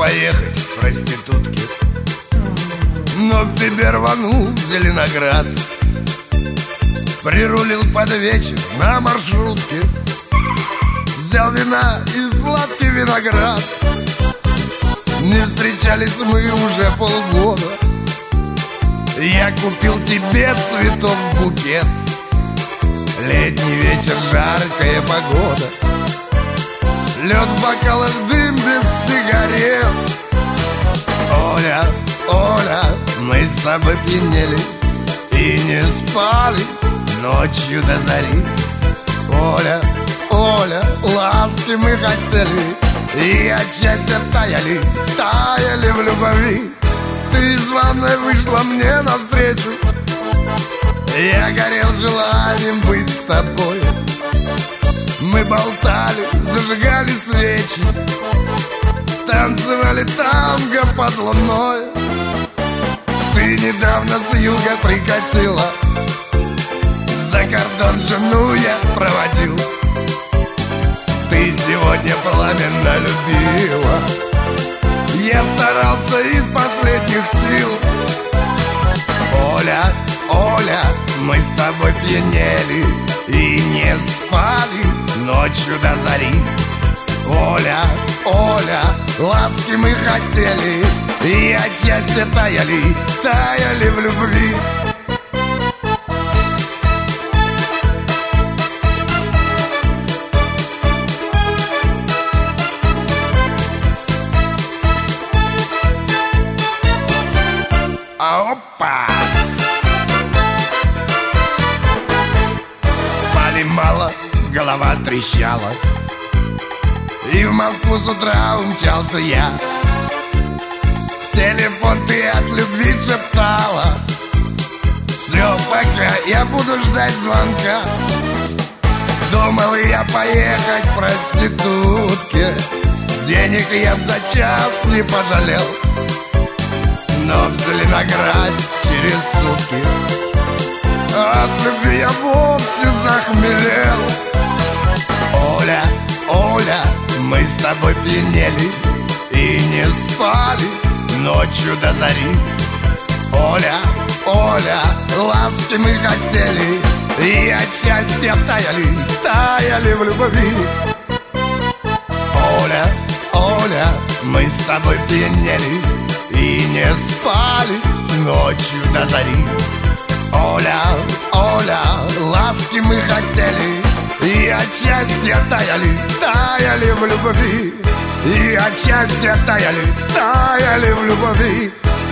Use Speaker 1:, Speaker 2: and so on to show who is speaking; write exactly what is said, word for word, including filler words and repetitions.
Speaker 1: поехать в проститутки, но к тебе рванул в Зеленоград. Прирулил под вечер на маршрутке, взял вина и сладкий виноград. Не встречались мы уже полгода, я купил тебе цветов в букет. Летний вечер, жаркая погода, лед в бокалах, дым без сигарет. Оля, Оля, мы с тобой пьянели и не спали ночью до зари. Оля, Оля, ласки мы хотели и от счастья таяли, таяли в любви. Ты из ванной вышла мне навстречу, я горел желанием быть с тобой. Мы болтали, зажигали свечи, танцевали танго под луной. Ты недавно с юга прикатила, за кордон жену я проводил. Ты сегодня пламенно любила, я старался из последних сил. Оля, Оля, мы с тобой пьянели и не спали ночью до зари. Оля, Оля, ласки мы хотели и от счастья таяли, таяли в любви. Опа! Спали мало, голова трещала, и в Москву с утра умчался я. Телефон ты от любви шептала: все, пока, я буду ждать звонка. Думал я поехать к проститутке, денег я б за час не пожалел. Но в Зеленоград через сутки от любви я вовсе захмелел. Оля, Оля, мы с тобой пьянели и не спали ночью до зари. Оля, Оля, ласки мы хотели и от счастья таяли, таяли в любви. Оля, Оля, мы с тобой пьянели и не спали ночью до зари. Оля, Оля, ласки мы хотели и от счастья таяли, таяли в любви. И от счастья таяли, таяли в любви.